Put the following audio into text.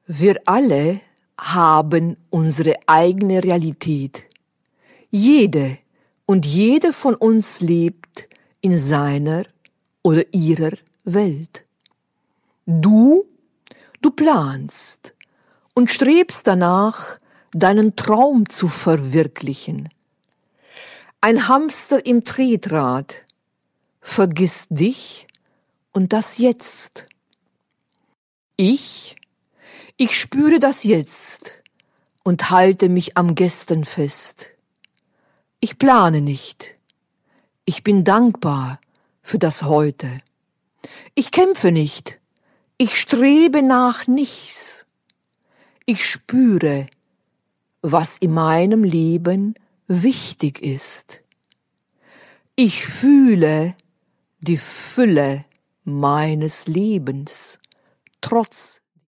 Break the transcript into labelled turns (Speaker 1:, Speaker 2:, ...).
Speaker 1: Wir alle haben unsere eigene Realität. Jede und jede von uns lebt in seiner oder ihrer Welt. Du planst und strebst danach, deinen Traum zu verwirklichen. Ein Hamster im Tretrad vergisst dich und das Jetzt. Ich spüre das Jetzt und halte mich am Gestern fest. Ich plane nicht. Ich bin dankbar für das Heute. Ich kämpfe nicht. Ich strebe nach nichts. Ich spüre, was in meinem Leben wichtig ist. Ich fühle die Fülle meines Lebens, trotz